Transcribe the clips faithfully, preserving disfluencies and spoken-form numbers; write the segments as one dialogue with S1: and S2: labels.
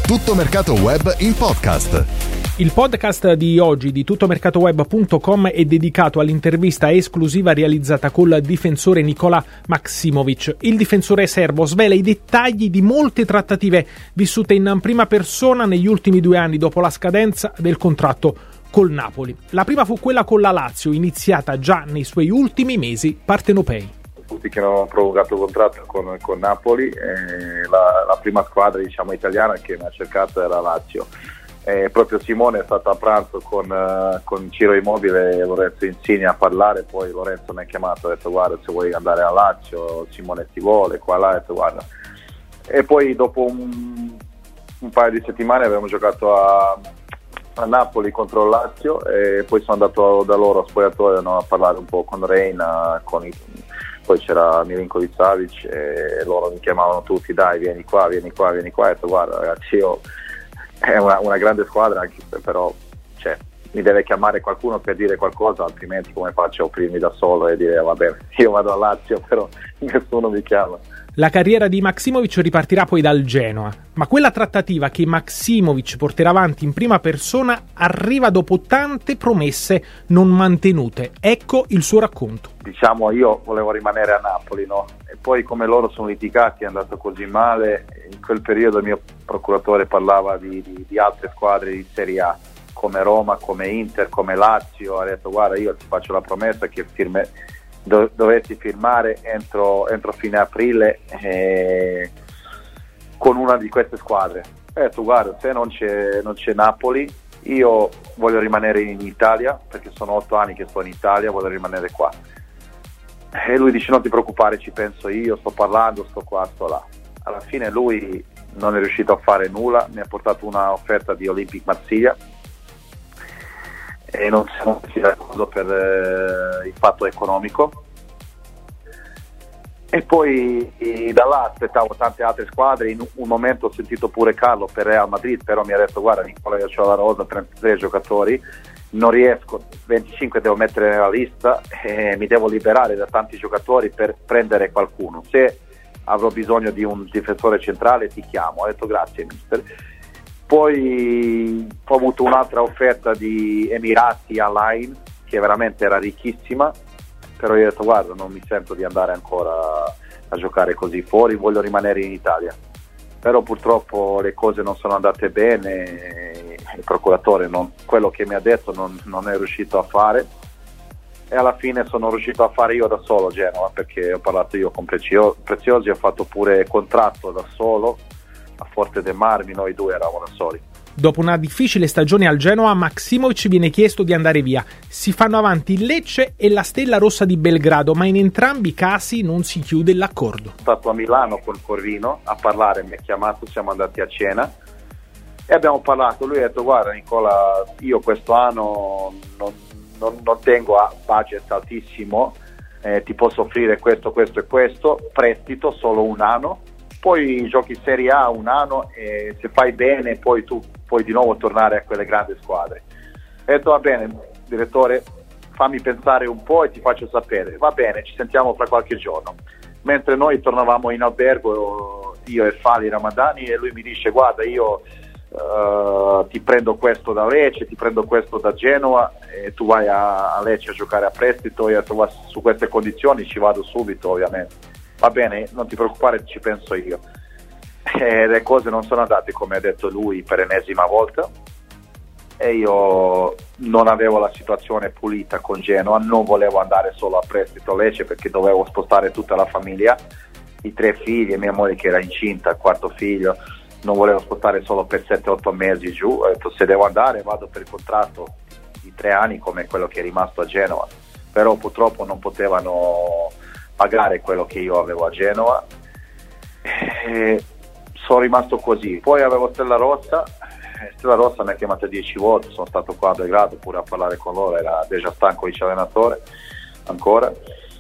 S1: Tutto Mercato Web in podcast.
S2: Il podcast di oggi di tuttomercatoweb punto com è dedicato all'intervista esclusiva realizzata col difensore Nikola Maksimovic. Il difensore serbo svela i dettagli di molte trattative vissute in prima persona negli ultimi due anni dopo la scadenza del contratto col Napoli. La prima fu quella con la Lazio, iniziata già nei suoi ultimi mesi partenopei.
S3: Tutti che hanno prorogato il contratto con, con Napoli, eh, la, la prima squadra diciamo italiana che mi ha cercato era Lazio. Eh, proprio Simone è stato a pranzo con, uh, con Ciro Immobile e Lorenzo Insigne a parlare, poi Lorenzo mi ha chiamato e ha detto guarda se vuoi andare a Lazio, Simone ti vuole, qua là, ha detto guarda. E poi dopo un, un paio di settimane abbiamo giocato a, a Napoli contro il Lazio e poi sono andato da loro a spogliatoio, no, a parlare un po' con Reina, con i, poi c'era Milinkovic Savic e loro mi chiamavano tutti dai vieni qua, vieni qua, vieni qua e ho detto guarda ragazzi io è una, una grande squadra anche se però cioè, mi deve chiamare qualcuno per dire qualcosa, altrimenti come faccio a opprimermi da solo e dire va bene io vado a Lazio però nessuno mi chiama.
S2: La carriera di Maksimovic ripartirà poi dal Genoa, ma quella trattativa che Maksimovic porterà avanti in prima persona arriva dopo tante promesse non mantenute. Ecco il suo racconto.
S3: Diciamo io volevo rimanere a Napoli, no? E poi come loro sono litigati è andato così male, in quel periodo il mio procuratore parlava di, di, di altre squadre di Serie A, come Roma, come Inter, come Lazio, ha detto guarda io ti faccio la promessa che firme, do, dovessi firmare entro, entro fine aprile eh, con una di queste squadre. Ha detto guarda se non c'è, non c'è Napoli io voglio rimanere in Italia perché sono otto anni che sto in Italia, voglio rimanere qua. E lui dice non ti preoccupare ci penso io, sto parlando, sto qua, sto là. Alla fine lui non è riuscito a fare nulla, mi ha portato una offerta di Olympique Marsiglia e non siamo messi d'accordo per eh, il fatto economico e poi e da là aspettavo tante altre squadre. In un momento ho sentito pure Carlo per Real Madrid, però mi ha detto guarda Nicola io ho la rosa, trentatré giocatori, non riesco, venticinque devo mettere nella lista e mi devo liberare da tanti giocatori per prendere qualcuno, se avrò bisogno di un difensore centrale ti chiamo. Ho detto grazie mister. Poi ho avuto un'altra offerta di Emirati Align che veramente era ricchissima, però io ho detto guarda non mi sento di andare ancora a giocare così fuori, voglio rimanere in Italia. Però purtroppo le cose non sono andate bene, il procuratore non, quello che mi ha detto non, non è riuscito a fare e alla fine sono riuscito a fare io da solo a Genova perché ho parlato io con Prezio, Preziosi, ho fatto pure contratto da solo a Forte dei Marmi, noi due eravamo da soli.
S2: Dopo una difficile stagione al Genoa, Maksimovic viene chiesto di andare via. Si fanno avanti il Lecce e la Stella Rossa di Belgrado, ma in entrambi i casi non si chiude l'accordo.
S3: Sono stato a Milano con Corvino a parlare, mi ha chiamato, siamo andati a cena e abbiamo parlato. Lui ha detto guarda Nicola, io questo anno non, non, non tengo a budget altissimo, eh, ti posso offrire questo, questo e questo, prestito solo un anno, poi giochi Serie A un anno e se fai bene poi tu puoi di nuovo tornare a quelle grandi squadre. E ho detto va bene direttore, fammi pensare un po' e ti faccio sapere. Va bene, ci sentiamo fra qualche giorno. Mentre noi tornavamo in albergo io e Fali Ramadani e lui mi dice guarda io uh, ti prendo questo da Lecce, ti prendo questo da Genova e tu vai a, a Lecce a giocare a prestito. Io ho detto su queste condizioni ci vado subito ovviamente. Va bene, non ti preoccupare, ci penso io. E le cose non sono andate come ha detto lui per ennesima volta e io non avevo la situazione pulita con Genoa, non volevo andare solo a prestito a Lecce perché dovevo spostare tutta la famiglia, i tre figli e mia moglie che era incinta, il quarto figlio, non volevo spostare solo per sette otto mesi giù. Ho detto se devo andare vado per il contratto di tre anni come quello che è rimasto a Genova, però purtroppo non potevano pagare quello che io avevo a Genova e sono rimasto così. Poi avevo Stella Rossa, Stella Rossa mi ha chiamato dieci volte, sono stato qua a Belgrado pure a parlare con loro, era Deja Stankovic allenatore ancora,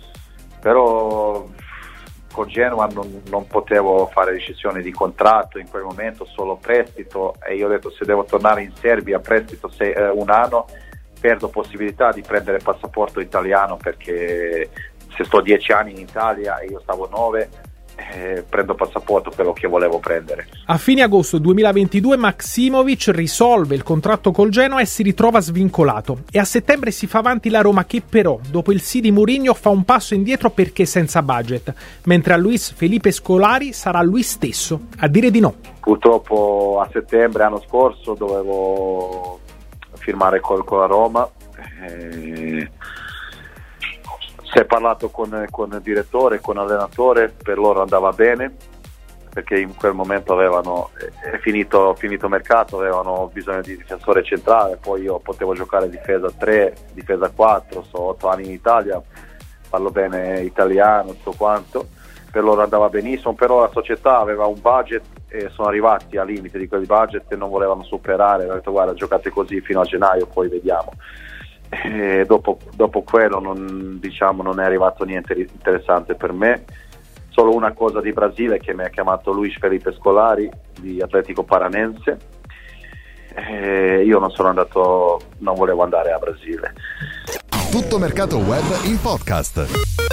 S3: però con Genoa non, non potevo fare decisioni di contratto in quel momento, solo prestito, e io ho detto se devo tornare in Serbia prestito se, eh, un anno perdo possibilità di prendere il passaporto italiano perché se sto dieci anni in Italia e io stavo nove eh, prendo passaporto, quello che volevo prendere.
S2: A fine agosto duemilaventidue Maksimovic risolve il contratto col Genoa e si ritrova svincolato, e a settembre si fa avanti la Roma, che però dopo il sì di Mourinho fa un passo indietro perché senza budget, mentre a Luis Felipe Scolari sarà lui stesso a dire di no.
S3: Purtroppo a settembre anno scorso dovevo firmare col, con la Roma, eh, si è parlato con, con il direttore, con l'allenatore, per loro andava bene perché in quel momento avevano è finito finito mercato, avevano bisogno di difensore centrale, poi io potevo giocare difesa tre, difesa quattro, so otto anni in Italia, parlo bene italiano, tutto quanto, per loro andava benissimo, però la società aveva un budget e sono arrivati al limite di quel budget e non volevano superare, hanno detto guarda giocate così fino a gennaio poi vediamo. E dopo, dopo quello non, diciamo, non è arrivato niente di interessante per me, solo una cosa di Brasile che mi ha chiamato Luis Felipe Scolari di Atletico Paranense, e io non sono andato, non volevo andare a Brasile.
S1: Tutto Mercato Web in podcast.